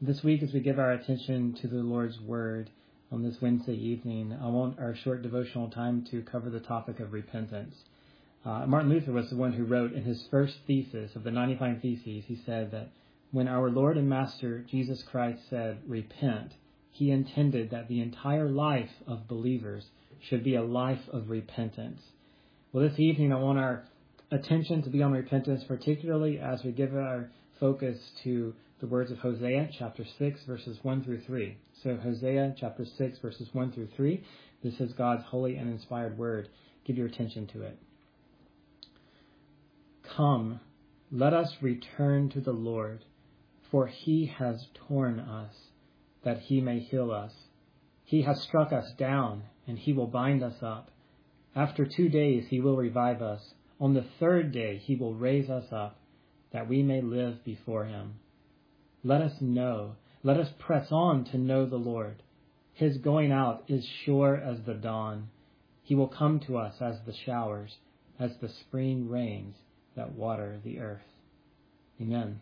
This week, as we give our attention to the Lord's Word on this Wednesday evening, I want our short devotional time to cover the topic of repentance. Martin Luther was the one who wrote in his first thesis of the 95 Theses, he said that when our Lord and Master Jesus Christ said, "Repent," he intended that the entire life of believers should be a life of repentance. Well, this evening, I want our attention to be on repentance, particularly as we give our focus to the words of Hosea chapter 6, verses 1 through 3. So Hosea chapter 6, verses 1 through 3. This is God's holy and inspired word. Give your attention to it. Come, let us return to the Lord, for he has torn us, that he may heal us. He has struck us down, and he will bind us up. After 2 days he will revive us. On the third day he will raise us up, that we may live before him. Let us press on to know the Lord. His going out is sure as the dawn. He will come to us as the showers, as the spring rains that water the earth. Amen.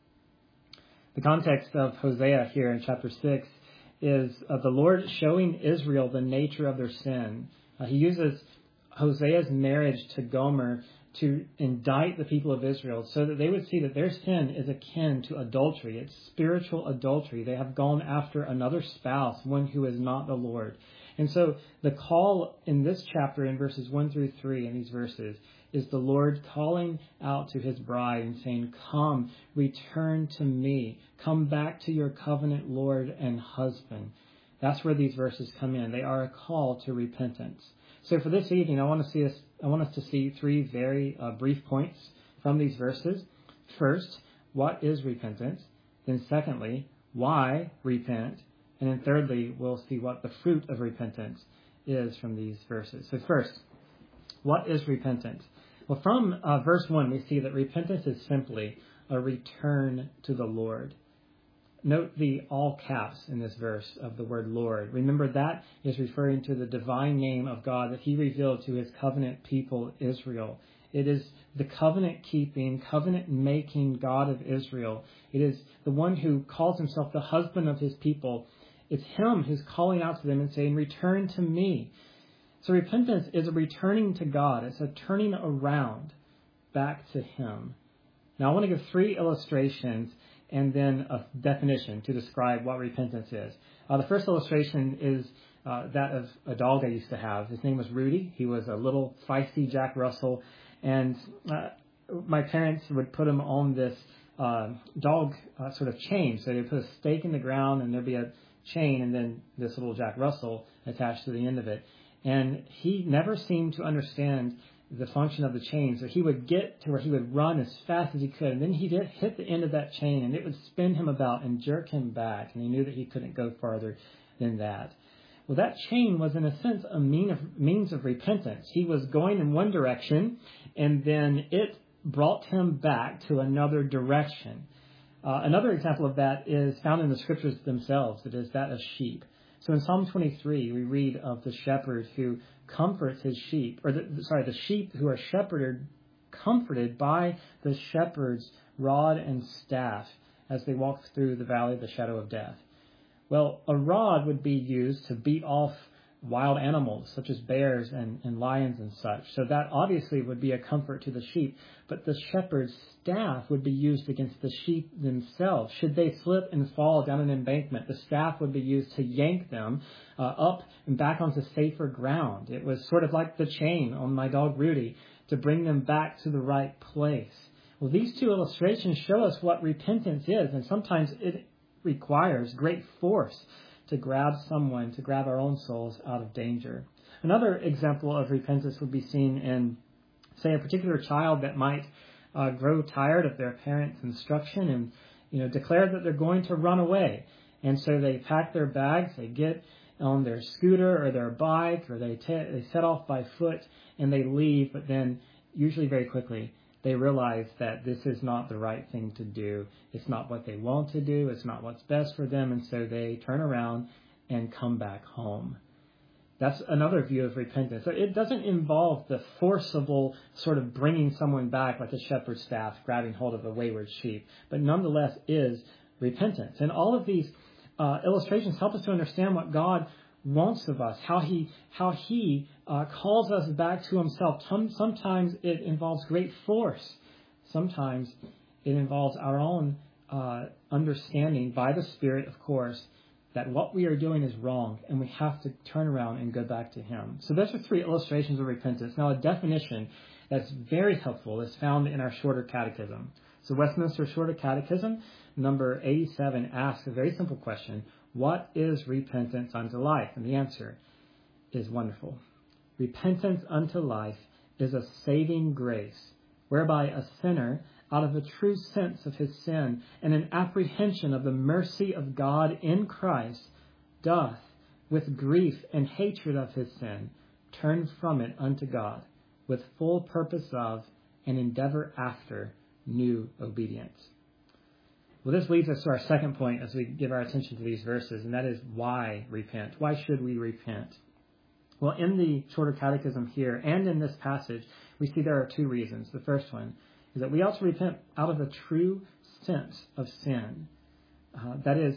The context of Hosea here in chapter 6 is the Lord showing Israel the nature of their sin. He uses Hosea's marriage to Gomer to indict the people of Israel so that they would see that their sin is akin to adultery. It's spiritual adultery. They have gone after another spouse, one who is not the Lord. And so the call in this chapter in verses 1 through 3 in these verses is the Lord calling out to his bride and saying, "Come, return to me. Come back to your covenant Lord and husband." That's where these verses come in. They are a call to repentance. So for this evening, I want us to see three very brief points from these verses. First, what is repentance? Then secondly, why repent? And then thirdly, we'll see what the fruit of repentance is from these verses. So first, what is repentance? Well, from verse 1, we see that repentance is simply a return to the Lord. Note the all caps in this verse of the word Lord. Remember, that is referring to the divine name of God that he revealed to his covenant people, Israel. It is the covenant-keeping, covenant-making God of Israel. It is the one who calls himself the husband of his people. It's him who's calling out to them and saying, "Return to me." So repentance is a returning to God. It's a turning around back to him. Now, I want to give three illustrations and then a definition to describe what repentance is. The first illustration is that of a dog I used to have. His name was Rudy. He was a little feisty Jack Russell, and my parents would put him on this dog sort of chain. So they'd put a stake in the ground, and there'd be a chain, and then this little Jack Russell attached to the end of it. And he never seemed to understand the function of the chain. So he would get to where he would run as fast as he could, and then he'd hit the end of that chain, and it would spin him about and jerk him back, and he knew that he couldn't go farther than that. Well, that chain was, in a sense, a means of repentance. He was going in one direction, and then it brought him back to another direction. Another example of that is found in the scriptures themselves. It is that of sheep. So in Psalm 23, we read of the shepherd who comforts his sheep, the sheep who are comforted by the shepherd's rod and staff as they walk through the valley of the shadow of death. Well, a rod would be used to beat off wild animals such as bears and lions and such. So that obviously would be a comfort to the sheep. But the shepherd's staff would be used against the sheep themselves. Should they slip and fall down an embankment, the staff would be used to yank them up and back onto safer ground. It was sort of like the chain on my dog Rudy to bring them back to the right place. Well, these two illustrations show us what repentance is, and sometimes it requires great force to grab our own souls out of danger. Another example of repentance would be seen in, say, a particular child that might grow tired of their parents' instruction and declare that they're going to run away. And so they pack their bags, they get on their scooter or their bike, or they set off by foot and they leave, but then usually very quickly they realize that this is not the right thing to do. It's not what they want to do. It's not what's best for them. And so they turn around and come back home. That's another view of repentance. So it doesn't involve the forcible sort of bringing someone back like a shepherd's staff grabbing hold of a wayward sheep, but nonetheless is repentance. And all of these illustrations help us to understand what God wants of us, how He calls us back to Himself. Sometimes it involves great force. Sometimes it involves our own understanding by the Spirit, of course, that what we are doing is wrong and we have to turn around and go back to Him. So those are 3 illustrations of repentance. Now, a definition that's very helpful is found in our Shorter Catechism. So Westminster Shorter Catechism, number 87, asks a very simple question: what is repentance unto life? And the answer is wonderful. Repentance unto life is a saving grace, whereby a sinner, out of a true sense of his sin and an apprehension of the mercy of God in Christ, doth, with grief and hatred of his sin, turn from it unto God, with full purpose of and endeavor after new obedience. Well, this leads us to our second point as we give our attention to these verses, and that is why repent. Why should we repent? Well, in the Shorter Catechism here and in this passage, we see there are 2 reasons. The first one is that we ought to repent out of a true sense of sin. That is,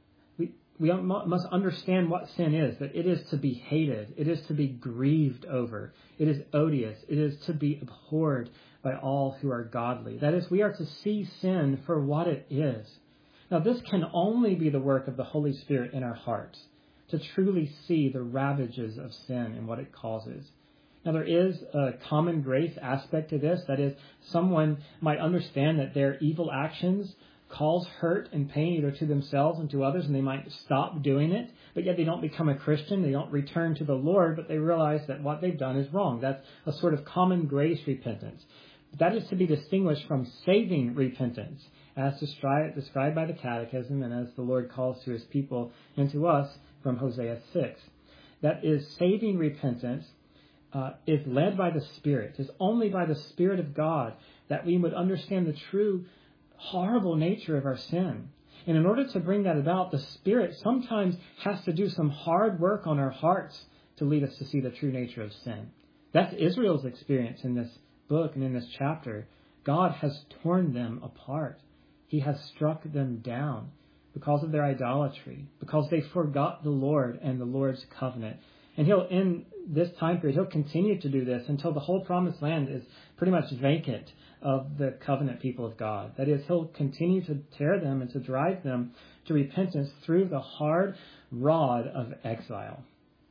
we must understand what sin is, that it is to be hated, it is to be grieved over, it is odious, it is to be abhorred by all who are godly. That is, we are to see sin for what it is. Now, this can only be the work of the Holy Spirit in our hearts, to truly see the ravages of sin and what it causes. Now, there is a common grace aspect to this. That is, someone might understand that their evil actions cause hurt and pain either to themselves and to others, and they might stop doing it, but yet they don't become a Christian. They don't return to the Lord, but they realize that what they've done is wrong. That's a sort of common grace repentance. That is to be distinguished from saving repentance, as described by the Catechism and as the Lord calls to His people and to us from Hosea 6. That is, saving repentance is led by the Spirit. It is only by the Spirit of God that we would understand the true horrible nature of our sin. And in order to bring that about, the Spirit sometimes has to do some hard work on our hearts to lead us to see the true nature of sin. That's Israel's experience in this book and in this chapter. God has torn them apart. He has struck them down because of their idolatry, because they forgot the Lord and the Lord's covenant. And He'll, in this time period, He'll continue to do this until the whole promised land is pretty much vacant of the covenant people of God. That is, He'll continue to tear them and to drive them to repentance through the hard rod of exile.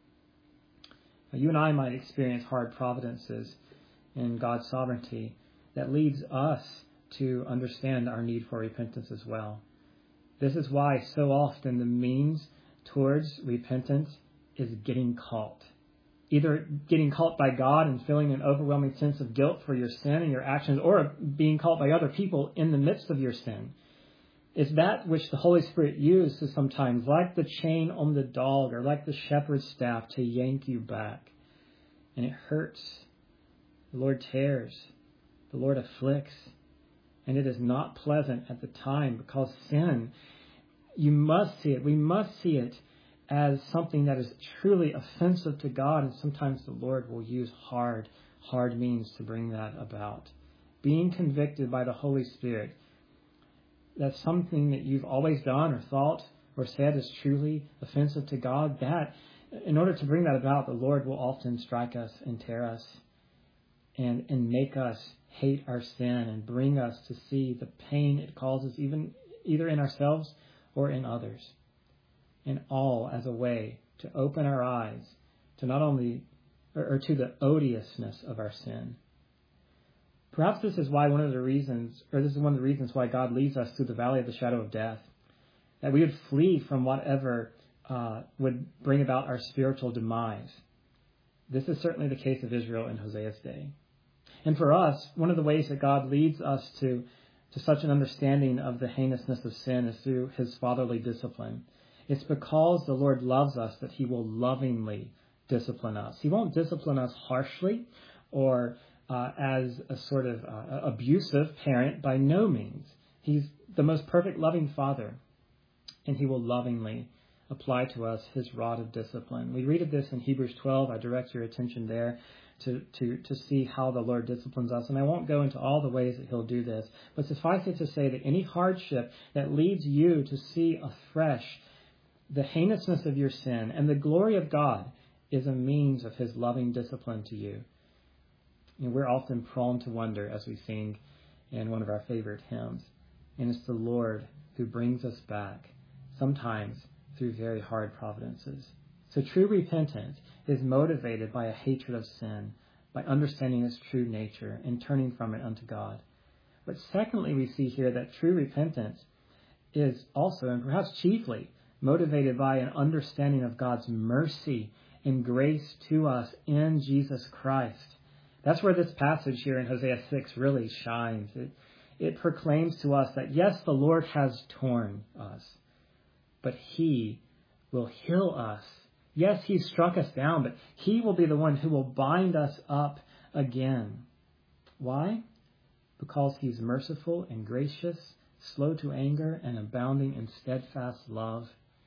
Now, you and I might experience hard providences in God's sovereignty that leads us to understand our need for repentance as well. This is why so often the means towards repentance is getting caught. Either getting caught by God and feeling an overwhelming sense of guilt for your sin and your actions, or being caught by other people in the midst of your sin. It's that which the Holy Spirit uses sometimes, like the chain on the dog or like the shepherd's staff, to yank you back. And it hurts. The Lord tears. The Lord afflicts. And it is not pleasant at the time, because sin, you must see it. We must see it as something that is truly offensive to God, and sometimes the Lord will use hard means to bring that about. Being convicted by the Holy Spirit, that's something that you've always done or thought or said is truly offensive to God, that in order to bring that about, the Lord will often strike us and tear us and make us hate our sin and bring us to see the pain it causes, either in ourselves or in others. And all as a way to open our eyes to not only, or to the odiousness of our sin. Perhaps this is one of the reasons why God leads us through the valley of the shadow of death, that we would flee from whatever would bring about our spiritual demise. This is certainly the case of Israel in Hosea's day. And for us, one of the ways that God leads us to such an understanding of the heinousness of sin is through His fatherly discipline. It's because the Lord loves us that He will lovingly discipline us. He won't discipline us harshly or as a sort of abusive parent, by no means. He's the most perfect loving Father, and He will lovingly apply to us His rod of discipline. We read of this in Hebrews 12. I direct your attention there to see how the Lord disciplines us. And I won't go into all the ways that he'll do this, but suffice it to say that any hardship that leads you to see afresh the heinousness of your sin and the glory of God is a means of his loving discipline to you. And we're often prone to wonder, as we sing in one of our favorite hymns, and it's the Lord who brings us back, sometimes through very hard providences. So true repentance is motivated by a hatred of sin, by understanding its true nature and turning from it unto God. But secondly, we see here that true repentance is also, and perhaps chiefly, motivated by an understanding of God's mercy and grace to us in Jesus Christ. That's where this passage here in Hosea 6 really shines. It proclaims to us that, yes, the Lord has torn us, but he will heal us. Yes, he struck us down, but he will be the one who will bind us up again. Why? Because he's merciful and gracious, slow to anger, and abounding in steadfast love.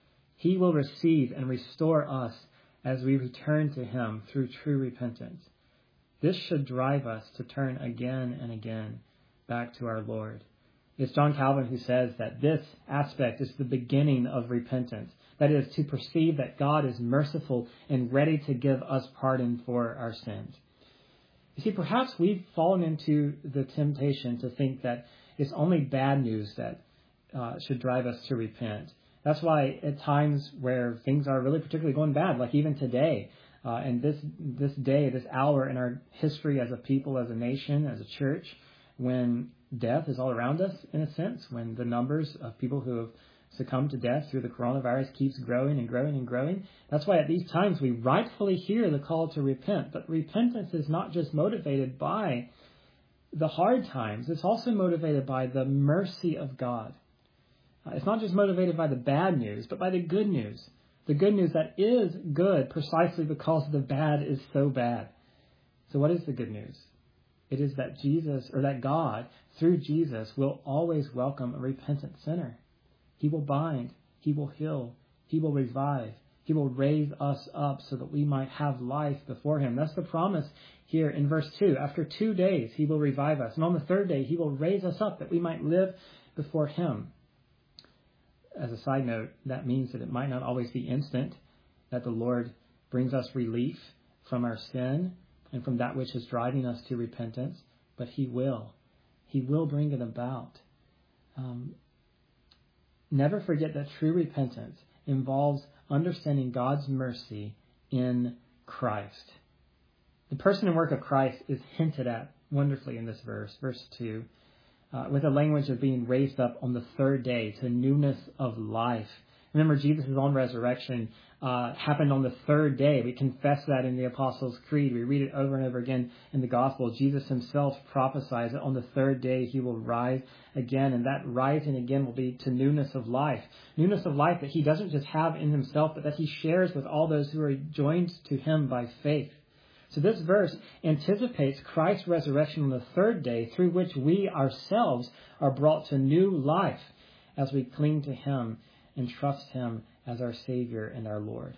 He will receive and restore us as we return to him through true repentance. This should drive us to turn again and again back to our Lord. It's John Calvin who says that this aspect is the beginning of repentance. That is, to perceive that God is merciful and ready to give us pardon for our sins. You see, perhaps we've fallen into the temptation to think that it's only bad news that should drive us to repent. That's why at times where things are really particularly going bad, like even today, and this day, this hour in our history as a people, as a nation, as a church, when death is all around us, in a sense, when the numbers of people who have succumbed to death through the coronavirus keeps growing and growing and growing. That's why at these times we rightfully hear the call to repent. But repentance is not just motivated by the hard times. It's also motivated by the mercy of God. It's not just motivated by the bad news, but by the good news. The good news that is good precisely because the bad is so bad. So what is the good news? It is that Jesus, or that God, through Jesus, will always welcome a repentant sinner. He will bind, he will heal, he will revive, he will raise us up so that we might have life before him. That's the promise here in verse 2. After 2 days, he will revive us. And on the third day, he will raise us up that we might live before him. As a side note, that means that it might not always be instant, that the Lord brings us relief from our sin and from that which is driving us to repentance, but he will. He will bring it about. Never forget that true repentance involves understanding God's mercy in Christ. The person and work of Christ is hinted at wonderfully in this verse 2, with the language of being raised up on the third day to newness of life. Remember, Jesus' own resurrection happened on the third day. We confess that in the Apostles' Creed. We read it over and over again in the Gospel. Jesus himself prophesies that on the third day he will rise again, and that rising again will be to newness of life. Newness of life that he doesn't just have in himself, but that he shares with all those who are joined to him by faith. So this verse anticipates Christ's resurrection on the third day, through which we ourselves are brought to new life as we cling to him and trust him as our Savior and our Lord.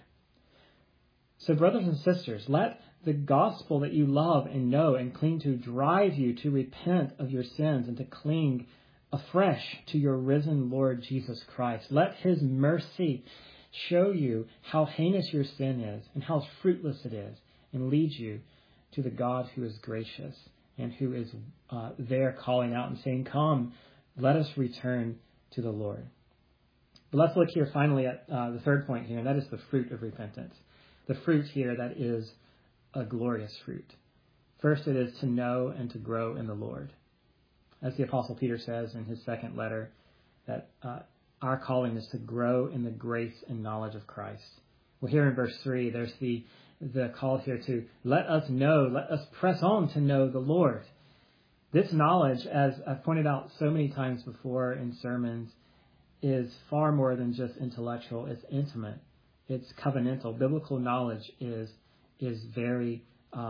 So brothers and sisters, let the gospel that you love and know and cling to drive you to repent of your sins and to cling afresh to your risen Lord Jesus Christ. Let his mercy show you how heinous your sin is and how fruitless it is, and lead you to the God who is gracious and who is there calling out and saying, "Come, let us return to the Lord." But let's look here finally at the third point here, and that is the fruit of repentance. The fruit here that is a glorious fruit. First, it is to know and to grow in the Lord. As the Apostle Peter says in his second letter, that our calling is to grow in the grace and knowledge of Christ. Well, here in verse 3, there's the call here to let us press on to know the Lord. This knowledge, as I've pointed out so many times before in sermons, is far more than just intellectual. It's intimate. It's covenantal. Biblical knowledge is very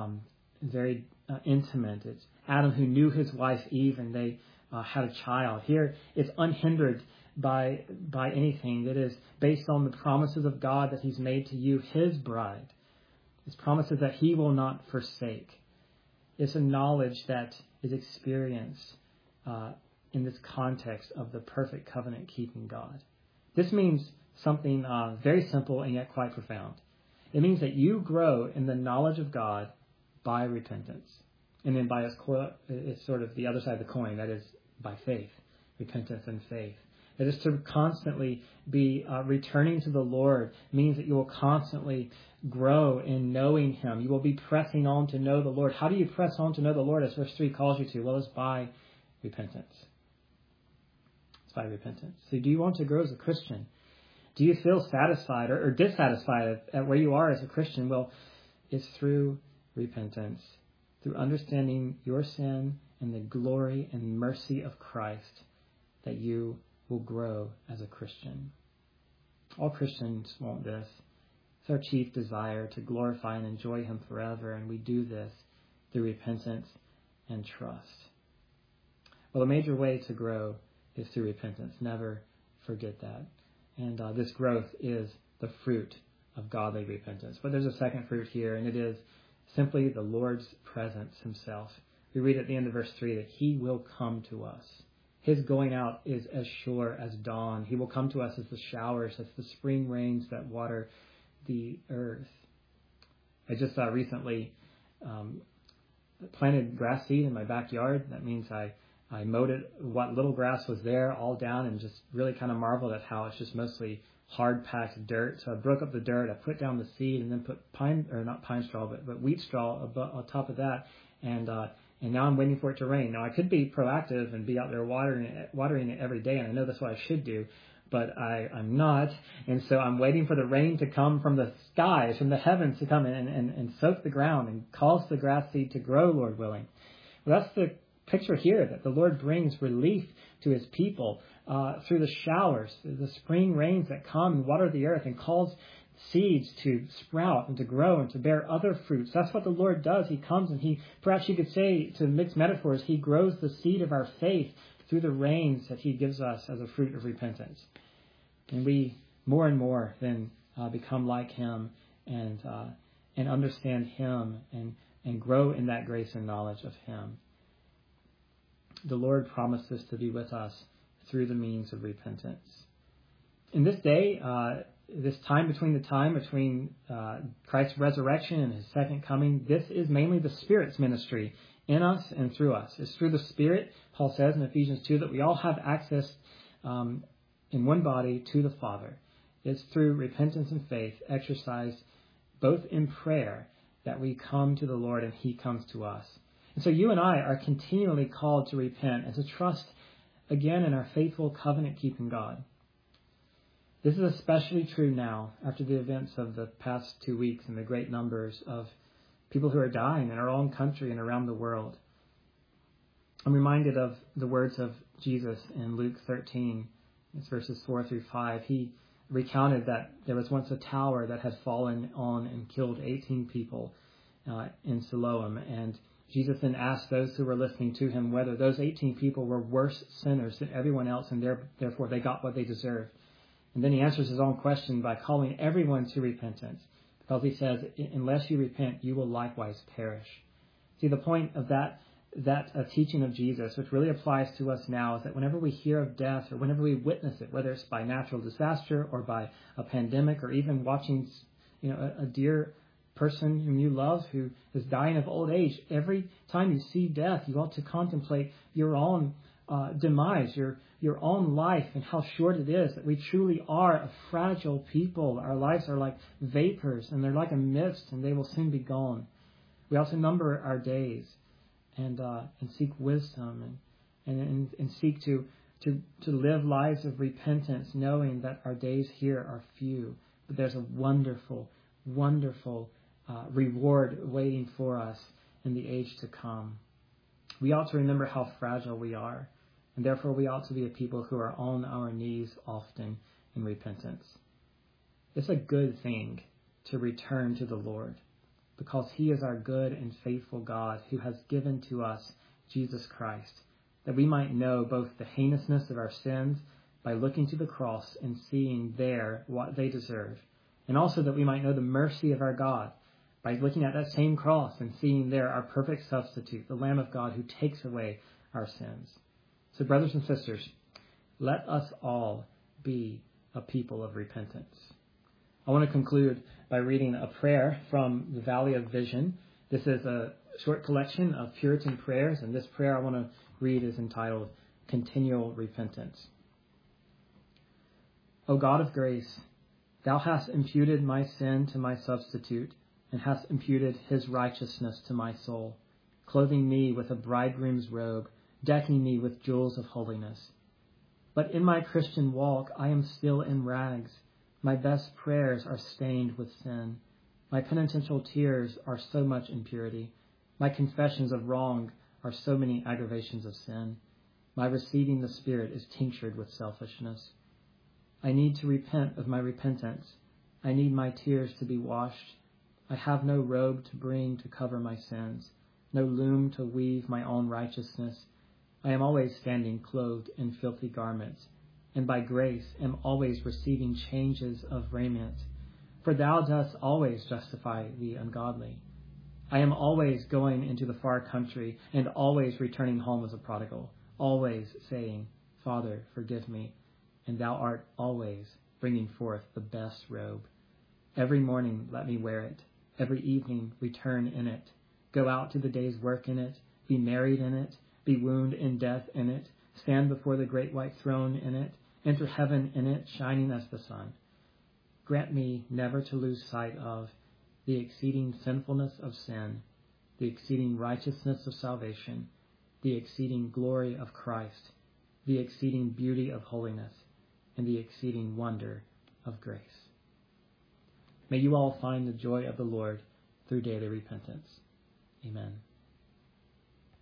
intimate. It's Adam who knew his wife Eve, and they had a child. Here, it's unhindered by anything. It is based on the promises of God that he's made to you, his bride. His promises that he will not forsake. It's a knowledge that is experienced in this context of the perfect covenant-keeping God. This means something very simple and yet quite profound. It means that you grow in the knowledge of God by repentance. And then by it's sort of the other side of the coin, that is by faith, repentance and faith. That is to constantly be returning to the Lord means that you will constantly grow in knowing Him. You will be pressing on to know the Lord. How do you press on to know the Lord as verse 3 calls you to? Well, it's by repentance. It's by repentance. So do you want to grow as a Christian? Do you feel satisfied or dissatisfied at where you are as a Christian? Well, it's through repentance, through understanding your sin and the glory and mercy of Christ that you will grow as a Christian. All Christians want this. It's our chief desire to glorify and enjoy Him forever, and we do this through repentance and trust. Well, a major way to grow is through repentance. Never forget that. And this growth is the fruit of godly repentance. But there's a second fruit here, and it is simply the Lord's presence Himself. We read at the end of verse 3 that He will come to us. His going out is as sure as dawn. He will come to us as the showers, as the spring rains that water the earth. I just recently planted grass seed in my backyard. That means I mowed it, what little grass was there, all down, and just really kind of marveled at how it's just mostly hard-packed dirt. So I broke up the dirt, I put down the seed, and then put wheat straw on top of that, and now I'm waiting for it to rain. Now, I could be proactive and be out there watering it every day, and I know that's what I should do, but I'm not. And so I'm waiting for the rain to come from the skies, from the heavens to come and soak the ground and cause the grass seed to grow, Lord willing. Well, that's the picture here, that the Lord brings relief to His people through the showers, the spring rains that come and water the earth and cause seeds to sprout and to grow and to bear other fruits. That's what the Lord does. He comes and He, perhaps you could say, to mix metaphors, He grows the seed of our faith through the rains that He gives us as a fruit of repentance. And we more and more then become like Him and understand Him and grow in that grace and knowledge of Him. The Lord promises to be with us through the means of repentance. In this day, this time between Christ's resurrection and His second coming, this is mainly the Spirit's ministry in us and through us. It's through the Spirit, Paul says in Ephesians 2, that we all have access in one body to the Father. It's through repentance and faith exercised both in prayer that we come to the Lord and He comes to us. And so you and I are continually called to repent and to trust again in our faithful covenant-keeping God. This is especially true now after the events of the past 2 weeks and the great numbers of people who are dying in our own country and around the world. I'm reminded of the words of Jesus in Luke 13, it's verses 4 through 5. He recounted that there was once a tower that had fallen on and killed 18 people in Siloam, and Jesus then asked those who were listening to Him whether those 18 people were worse sinners than everyone else, and therefore they got what they deserved. And then He answers His own question by calling everyone to repentance, because He says, unless you repent, you will likewise perish. See, the point of that teaching of Jesus, which really applies to us now, is that whenever we hear of death or whenever we witness it, whether it's by natural disaster or by a pandemic or even watching a dear person whom you love who is dying of old age, every time you see death, you ought to contemplate your own demise, your own life, and how short it is, that we truly are a fragile people. Our lives are like vapors, and they're like a mist, and they will soon be gone. We ought to number our days and seek wisdom and seek to live lives of repentance, knowing that our days here are few, but there's a wonderful, wonderful reward waiting for us in the age to come. We ought to remember how fragile we are, and therefore we ought to be a people who are on our knees often in repentance. It's a good thing to return to the Lord, because He is our good and faithful God who has given to us Jesus Christ, that we might know both the heinousness of our sins by looking to the cross and seeing there what they deserve, and also that we might know the mercy of our God by looking at that same cross and seeing there our perfect substitute, the Lamb of God who takes away our sins. So brothers and sisters, let us all be a people of repentance. I want to conclude by reading a prayer from the Valley of Vision. This is a short collection of Puritan prayers, and this prayer I want to read is entitled Continual Repentance. O God of grace, thou hast imputed my sin to my substitute, and hast imputed his righteousness to my soul, clothing me with a bridegroom's robe, decking me with jewels of holiness. But in my Christian walk I am still in rags. My best prayers are stained with sin. My penitential tears are so much impurity. My confessions of wrong are so many aggravations of sin. My receiving the Spirit is tinctured with selfishness. I need to repent of my repentance. I need my tears to be washed. I have no robe to bring to cover my sins, no loom to weave my own righteousness. I am always standing clothed in filthy garments, and by grace am always receiving changes of raiment. For thou dost always justify the ungodly. I am always going into the far country, and always returning home as a prodigal, always saying, Father, forgive me. And thou art always bringing forth the best robe. Every morning let me wear it. Every evening return in it. Go out to the day's work in it. Be married in it. Be wounded in death in it. Stand before the great white throne in it. Enter heaven in it, shining as the sun. Grant me never to lose sight of the exceeding sinfulness of sin, the exceeding righteousness of salvation, the exceeding glory of Christ, the exceeding beauty of holiness, and the exceeding wonder of grace. May you all find the joy of the Lord through daily repentance. Amen.